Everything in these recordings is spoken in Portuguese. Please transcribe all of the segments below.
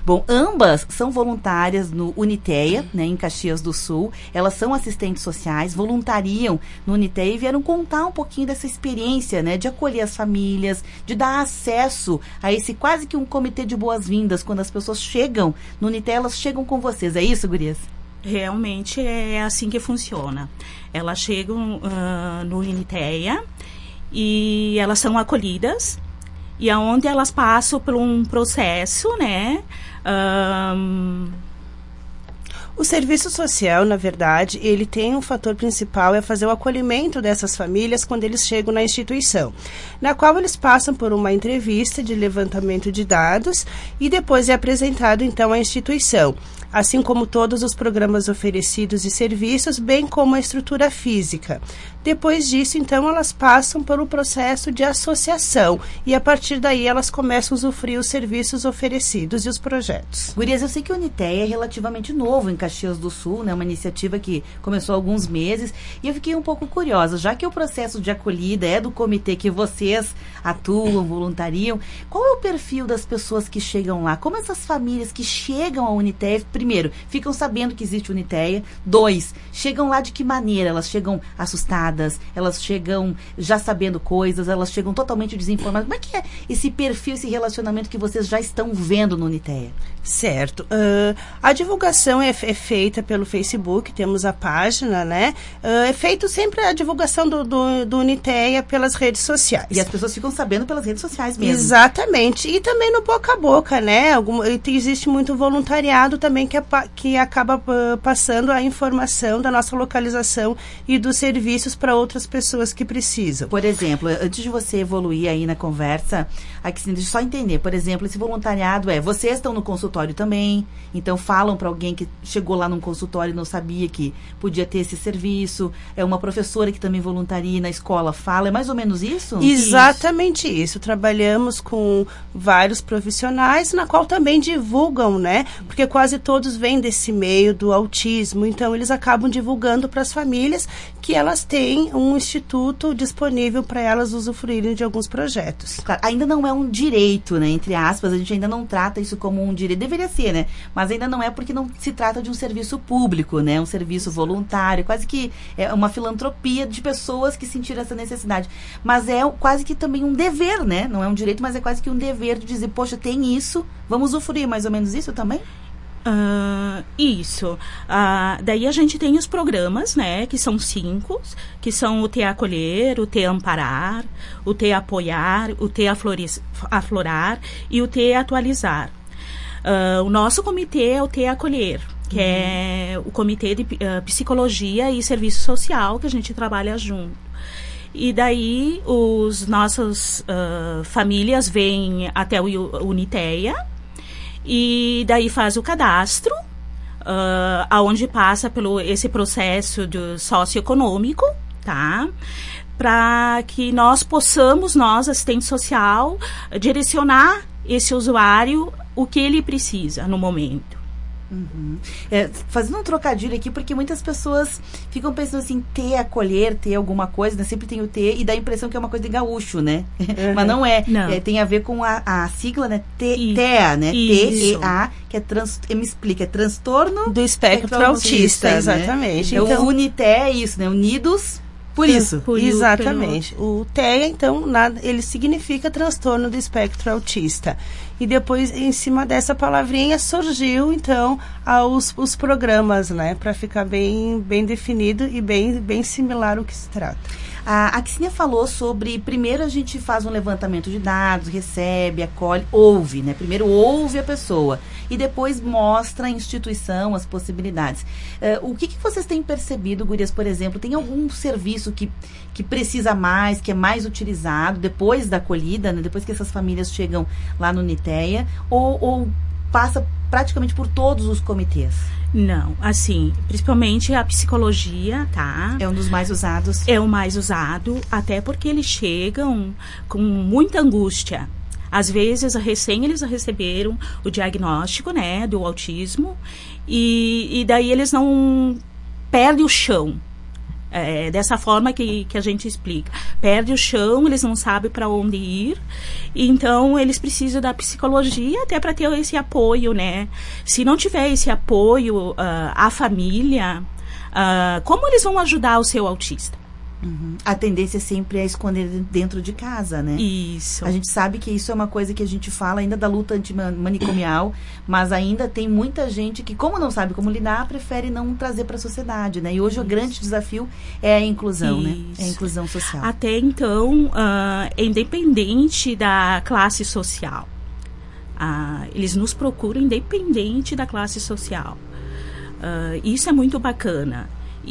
Bom, ambas são voluntárias no Unitea, né, em Caxias do Sul. Elas são assistentes sociais, voluntariam no Unitea e vieram contar um pouquinho dessa experiência, né, de acolher as famílias, de dar acesso a esse quase que um comitê de boas-vindas. Quando as pessoas chegam no Unitea, elas chegam com vocês. É isso, gurias? Realmente é assim que funciona. Elas chegam no Unitea e elas são acolhidas, e aonde elas passam por um processo, né? O serviço social, na verdade, ele tem um fator principal, é fazer o acolhimento dessas famílias quando eles chegam na instituição, na qual eles passam por uma entrevista de levantamento de dados e depois é apresentado, então, à instituição, assim como todos os programas oferecidos e serviços, bem como a estrutura física. Depois disso, então, elas passam por um processo de associação e, a partir daí, elas começam a usufruir os serviços oferecidos e os projetos. Gurias, eu sei que o Unitea é relativamente novo em Caxias do Sul, né? Uma iniciativa que começou há alguns meses, e eu fiquei um pouco curiosa, já que o processo de acolhida é do comitê que vocês atuam, voluntariam, qual é o perfil das pessoas que chegam lá? Como essas famílias que chegam ao Unitea, primeiro, ficam sabendo que existe o Unitea, 2, chegam lá de que maneira? Elas chegam assustadas, elas chegam já sabendo coisas, elas chegam totalmente desinformadas. Como é que é esse perfil, esse relacionamento que vocês já estão vendo no Unitea? Certo. A divulgação é feita pelo Facebook, temos a página, né? É feito sempre a divulgação do Unitea pelas redes sociais. E as pessoas ficam sabendo pelas redes sociais mesmo. Exatamente. E também no boca a boca, né? Existe muito voluntariado também que acaba passando a informação da nossa localização e dos serviços para outras pessoas que precisam. Por exemplo, antes de você evoluir aí na conversa, aqui, deixa eu só entender, por exemplo, esse voluntariado vocês estão no consultório também, então falam para alguém que chegou lá num consultório e não sabia que podia ter esse serviço, é uma professora que também voluntaria na escola, fala, é mais ou menos isso? Exatamente isso. Trabalhamos com vários profissionais, na qual também divulgam, né? Porque quase todos vêm desse meio do autismo, então eles acabam divulgando para as famílias que elas têm um instituto disponível para elas usufruírem de alguns projetos. Claro, ainda não é um direito, né? Entre aspas, a gente ainda não trata isso como um direito, deveria ser, né? Mas ainda não é, porque não se trata de um serviço público, né? Um serviço voluntário, quase que é uma filantropia de pessoas que sentiram essa necessidade. Mas é quase que também um dever, né? Não é um direito, mas é quase que um dever de dizer, poxa, tem isso, vamos usufruir, mais ou menos isso também? Isso. Daí a gente tem os programas, né, que são 5, que são o T Acolher, o T Amparar, o T Apoiar, o T Aflorar e o T Atualizar. O nosso comitê é o T Acolher, que é o comitê de psicologia e serviço social, que a gente trabalha junto. E daí os nossas famílias vêm até o Unitea, e daí faz o cadastro, aonde passa pelo esse processo de socioeconômico, tá? Para que nós possamos, assistente social, direcionar esse usuário o que ele precisa no momento. Uhum. Fazendo um trocadilho aqui, porque muitas pessoas ficam pensando assim, acolher, ter alguma coisa, né? Sempre tem o T e dá a impressão que é uma coisa de gaúcho, né? Mas não é. Não. Tem a ver com a sigla, né? TEA, né? TEA, que me explica, é transtorno do espectro autista, né? Exatamente. Então, o Unitea é isso, né? Unidos por isso. Exatamente. O TEA, então, ele significa transtorno do espectro autista. E depois, em cima dessa palavrinha, surgiu, então, os programas, né? Para ficar bem definido e bem similar ao que se trata. A Ksenia falou sobre, primeiro a gente faz um levantamento de dados, recebe, acolhe, ouve, né? Primeiro ouve a pessoa e depois mostra a instituição, as possibilidades. O que vocês têm percebido, gurias, por exemplo? Tem algum serviço que precisa mais, que é mais utilizado depois da acolhida, né? Depois que essas famílias chegam lá no Unitea, ou passa praticamente por todos os comitês? Não, assim, principalmente a psicologia, tá? É um dos mais usados. É o mais usado, até porque eles chegam com muita angústia. Às vezes, eles receberam o diagnóstico, né, do autismo, e daí eles não perdem o chão. É dessa forma que a gente explica. Perde o chão, eles não sabem para onde ir, então eles precisam da psicologia até para ter esse apoio, né? Se não tiver esse apoio, a família, como eles vão ajudar o seu autista? Uhum. A tendência sempre é esconder dentro de casa, né? Isso. A gente sabe que isso é uma coisa que a gente fala ainda da luta antimanicomial, mas ainda tem muita gente que, como não sabe como lidar, prefere não trazer para a sociedade, né? E hoje o grande desafio é a inclusão, né? É a inclusão social. Até então, independente da classe social. Eles nos procuram independente da classe social. Isso é muito bacana.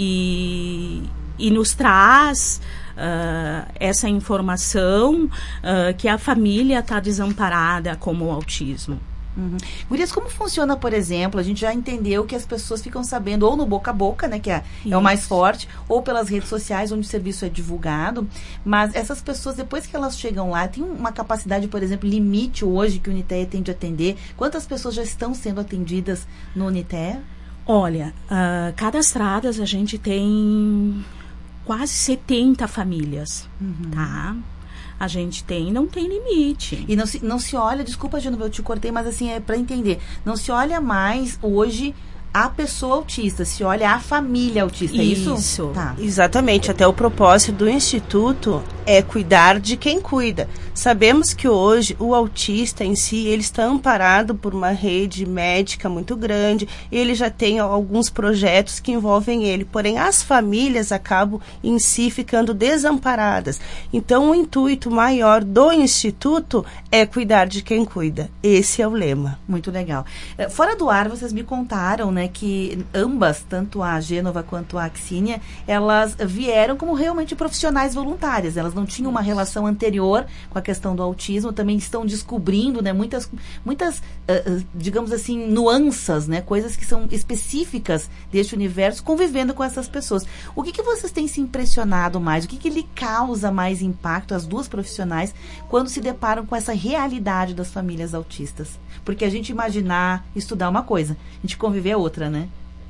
E nos traz essa informação que a família está desamparada com o autismo. Uhum. Gurias, como funciona, por exemplo, a gente já entendeu que as pessoas ficam sabendo ou no boca a boca, né, que é o mais forte, ou pelas redes sociais, onde o serviço é divulgado, mas essas pessoas, depois que elas chegam lá, tem uma capacidade, por exemplo, limite hoje que o Unitea tem de atender? Quantas pessoas já estão sendo atendidas no Unitea? Olha, cadastradas a gente tem quase 70 famílias, tá? A gente não tem limite. E não se olha, desculpa, Genova, eu te cortei, mas assim, é para entender, não se olha mais hoje a pessoa autista, se olha a família autista, é isso? Isso, tá. Exatamente, até o propósito do Instituto é cuidar de quem cuida. Sabemos que hoje o autista em si, ele está amparado por uma rede médica muito grande, ele já tem alguns projetos que envolvem ele, porém as famílias acabam em si ficando desamparadas. Então o intuito maior do Instituto é cuidar de quem cuida. Esse é o lema. Muito legal. Fora do ar, vocês me contaram, né, que ambas, tanto a Genova quanto a Axínia, elas vieram como realmente profissionais voluntárias. Elas não tinham uma relação anterior com a questão do autismo, também estão descobrindo, né, muitas digamos assim, nuances, né, coisas que são específicas deste universo, convivendo com essas pessoas. O que vocês têm se impressionado mais? O que lhe causa mais impacto, as duas profissionais, quando se deparam com essa realidade das famílias autistas? Porque a gente imaginar, estudar uma coisa, a gente conviver é outra, né?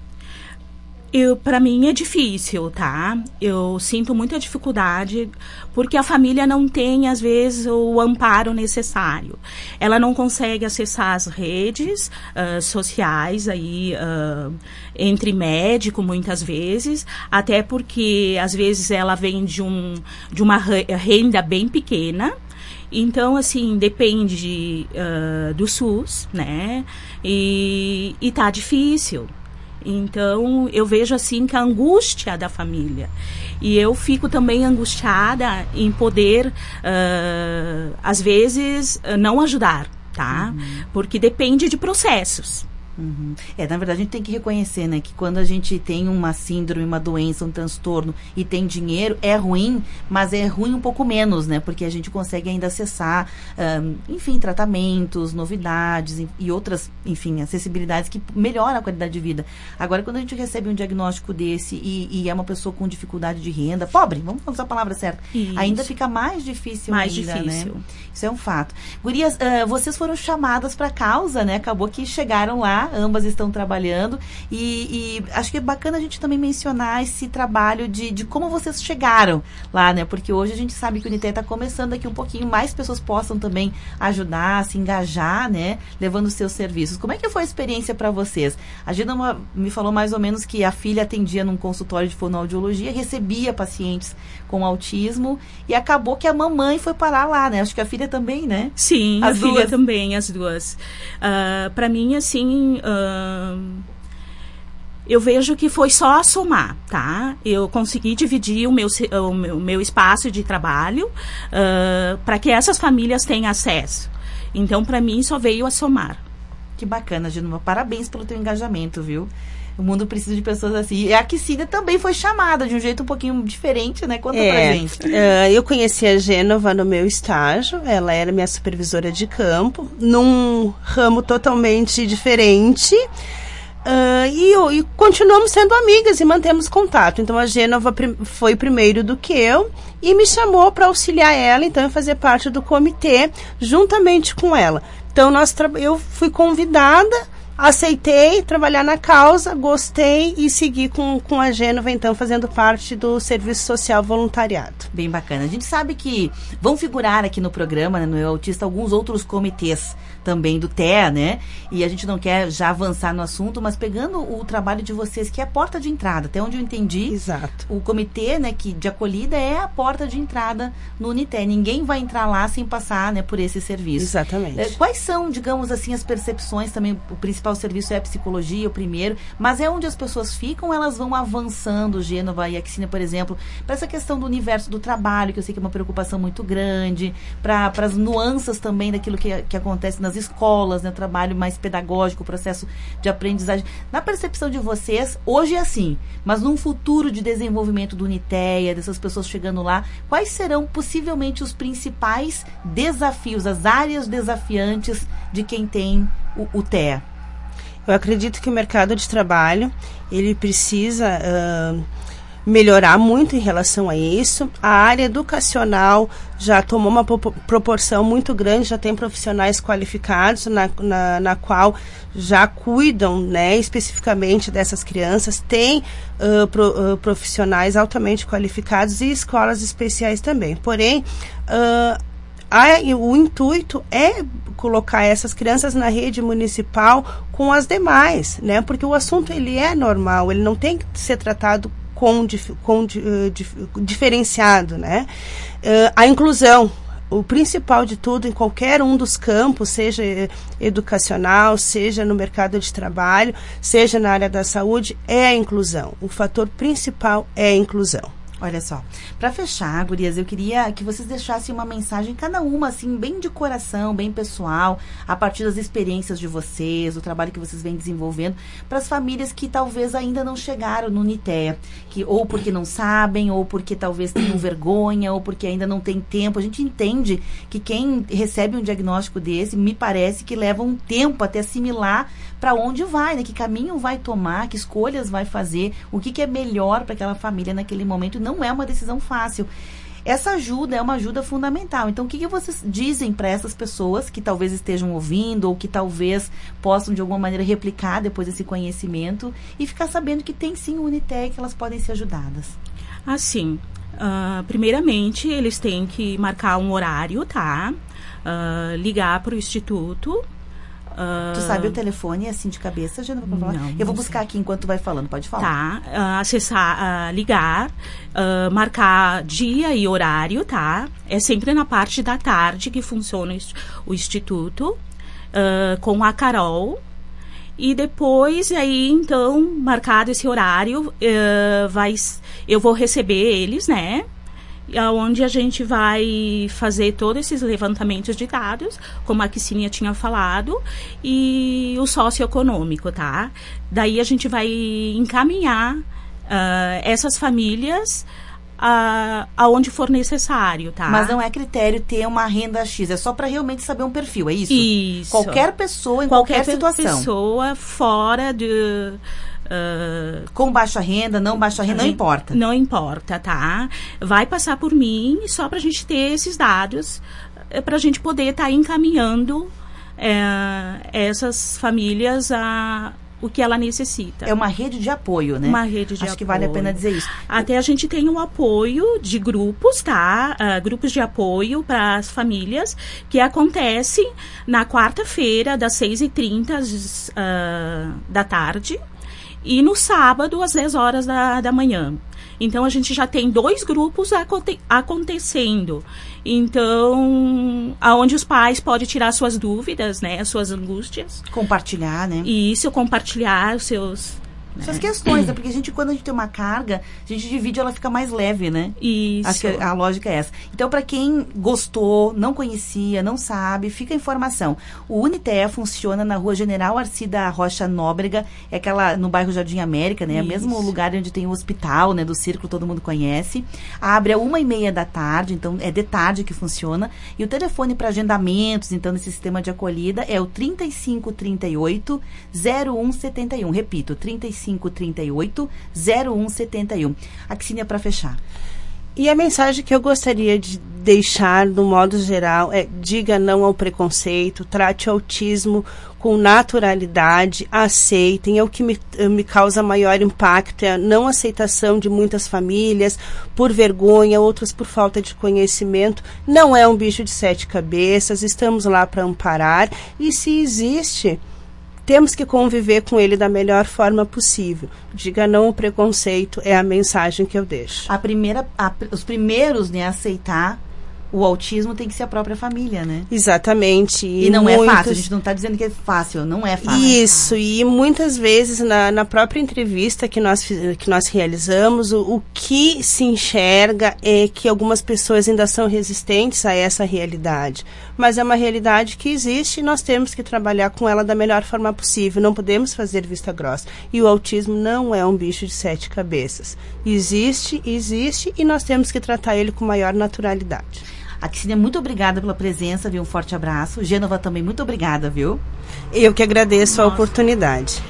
Para mim é difícil, tá? Eu sinto muita dificuldade porque a família não tem, às vezes, o amparo necessário. Ela não consegue acessar as redes sociais aí, entre médico, muitas vezes, até porque, às vezes, ela vem de uma renda bem pequena. Então, assim, depende do SUS, né? E tá difícil. Então, eu vejo, assim, que a angústia da família. E eu fico também angustiada em poder, às vezes, não ajudar, tá? Porque depende de processos. Na verdade, a gente tem que reconhecer, né, que quando a gente tem uma síndrome, uma doença, um transtorno e tem dinheiro, é ruim, mas é ruim um pouco menos, né, porque a gente consegue ainda acessar, enfim, tratamentos, novidades e outras, enfim, acessibilidades que melhoram a qualidade de vida. Agora, quando a gente recebe um diagnóstico desse e é uma pessoa com dificuldade de renda, pobre, vamos usar a palavra certa, ainda fica mais difícil ainda, né? Isso é um fato. Gurias, vocês foram chamadas para a causa, né, acabou que chegaram lá, ambas estão trabalhando e acho que é bacana a gente também mencionar esse trabalho de como vocês chegaram lá, né? Porque hoje a gente sabe que o Unitea está começando aqui um pouquinho, mais pessoas possam também ajudar, se engajar, né? Levando os seus serviços. Como é que foi a experiência para vocês? A Gina me falou mais ou menos que a filha atendia num consultório de fonoaudiologia, recebia pacientes com autismo e acabou que a mamãe foi parar lá, né? Acho que a filha também, né? Sim, a filha também, as duas. Para mim, assim, eu vejo que foi só somar, tá? Eu consegui dividir o meu espaço de trabalho para que essas famílias tenham acesso. Então, para mim, só veio a somar. Que bacana, Genova. Parabéns pelo teu engajamento, viu? O mundo precisa de pessoas assim. E a Axínia também foi chamada de um jeito um pouquinho diferente, né? Conta pra gente. Eu conheci a Genova no meu estágio. Ela era minha supervisora de campo, num ramo totalmente diferente. E continuamos sendo amigas e mantemos contato. Então, a Genova foi primeiro do que eu e me chamou para auxiliar ela, então, a fazer parte do comitê, juntamente com ela. Então, eu fui convidada aceitei trabalhar na causa, gostei e segui com a Gênova, então, fazendo parte do Serviço Social Voluntariado. Bem bacana. A gente sabe que vão figurar aqui no programa, né, no Eu Autista, alguns outros comitês também do TEA, né? E a gente não quer já avançar no assunto, mas pegando o trabalho de vocês, que é a porta de entrada, até onde eu entendi. Exato. O comitê, né, de acolhida é a porta de entrada no Unité. Ninguém vai entrar lá sem passar, né, por esse serviço. Exatamente. Quais são, digamos assim, as percepções também? O principal serviço é a psicologia, o primeiro, mas é onde as pessoas ficam, elas vão avançando, Gênova e Axínia, por exemplo, para essa questão do universo do trabalho, que eu sei que é uma preocupação muito grande, para as nuances também daquilo que acontece nas escolas, né, o trabalho mais pedagógico, o processo de aprendizagem. Na percepção de vocês, hoje é assim, mas num futuro de desenvolvimento do Unitéia, dessas pessoas chegando lá, quais serão possivelmente os principais desafios, as áreas desafiantes de quem tem o TEA? Eu acredito que o mercado de trabalho, ele precisa melhorar muito em relação a isso. A área educacional já tomou uma proporção muito grande, já tem profissionais qualificados na qual já cuidam, né, especificamente dessas crianças, tem profissionais altamente qualificados e escolas especiais também. Porém, o intuito é colocar essas crianças na rede municipal com as demais, né? Porque o assunto ele é normal, ele não tem que ser tratado diferenciado, né? A inclusão, o principal de tudo em qualquer um dos campos, seja educacional, seja no mercado de trabalho, seja na área da saúde, é a inclusão. O fator principal é a inclusão. Olha só, para fechar, gurias, eu queria que vocês deixassem uma mensagem, cada uma, assim, bem de coração, bem pessoal, a partir das experiências de vocês, do trabalho que vocês vêm desenvolvendo, para as famílias que talvez ainda não chegaram no Unitéia, que ou porque não sabem, ou porque talvez tenham vergonha, ou porque ainda não tem tempo. A gente entende que quem recebe um diagnóstico desse, me parece que leva um tempo até assimilar para onde vai, né? Que caminho vai tomar, que escolhas vai fazer, o que é melhor para aquela família naquele momento. Não é uma decisão fácil. Essa ajuda é uma ajuda fundamental. Então, o que vocês dizem para essas pessoas que talvez estejam ouvindo ou que talvez possam, de alguma maneira, replicar depois esse conhecimento e ficar sabendo que tem sim o Unitéia, que elas podem ser ajudadas? Assim, primeiramente, eles têm que marcar um horário, tá? Ligar para o Instituto. Tu sabe o telefone assim de cabeça, já não vou falar? Não, eu vou buscar aqui enquanto tu vai falando, pode falar. Tá, acessar, ligar, marcar dia e horário, tá? É sempre na parte da tarde que funciona o Instituto, com a Carol. E depois, aí, então, marcado esse horário, eu vou receber eles, né? Onde a gente vai fazer todos esses levantamentos de dados, como a Axínia tinha falado, e o socioeconômico, tá? Daí a gente vai encaminhar essas famílias aonde for necessário, tá? Mas não é critério ter uma renda X, é só para realmente saber um perfil, é isso? Isso. Qualquer pessoa, em qualquer situação. Qualquer pessoa fora de... com baixa renda, não baixa renda, não importa. Não importa, tá? Vai passar por mim só pra gente ter esses dados, pra gente poder estar encaminhando essas famílias o que ela necessita. É uma rede de apoio, né? Uma rede de apoio. Acho que vale a pena dizer isso. Até a gente tem o apoio de grupos, tá? Grupos de apoio para as famílias, que acontecem na quarta-feira, das 6h30 da tarde, e no sábado, às 10 horas da manhã. Então, a gente já tem 2 grupos acontecendo. Então, aonde os pais podem tirar suas dúvidas, né? Suas angústias. Compartilhar, né? E isso, compartilhar os seus... Essas questões, né? Porque quando a gente tem uma carga, a gente divide, ela fica mais leve, né? Isso. Acho que a lógica é essa. Então, para quem gostou, não conhecia, não sabe, fica a informação. O Unitéia funciona na Rua General Arcida Rocha Nóbrega, é aquela no bairro Jardim América, né? É o mesmo lugar onde tem o hospital, né? Do Círculo, todo mundo conhece. Abre às 1h30 da tarde, então é de tarde que funciona. E o telefone para agendamentos, então, nesse sistema de acolhida é o 3538-0171. Repito, 3538-0171. Axínia, para fechar. E a mensagem que eu gostaria de deixar, do modo geral, é: diga não ao preconceito, trate o autismo com naturalidade, aceitem. É o que me causa maior impacto, é a não aceitação de muitas famílias por vergonha, outras por falta de conhecimento. Não é um bicho de 7 cabeças, estamos lá para amparar, e se existe, temos que conviver com ele da melhor forma possível. Diga não ao preconceito, é a mensagem que eu deixo. Os primeiros, né, a aceitar o autismo tem que ser a própria família, né? Exatamente. E não é fácil, a gente não está dizendo que é fácil, não é fácil. Isso, e muitas vezes na própria entrevista que nós realizamos, o que se enxerga é que algumas pessoas ainda são resistentes a essa realidade. Mas é uma realidade que existe e nós temos que trabalhar com ela da melhor forma possível, não podemos fazer vista grossa. E o autismo não é um bicho de 7 cabeças. Existe e nós temos que tratar ele com maior naturalidade. Axínia, muito obrigada pela presença, viu? Um forte abraço. Gênova também, muito obrigada, viu? Eu que agradeço a oportunidade.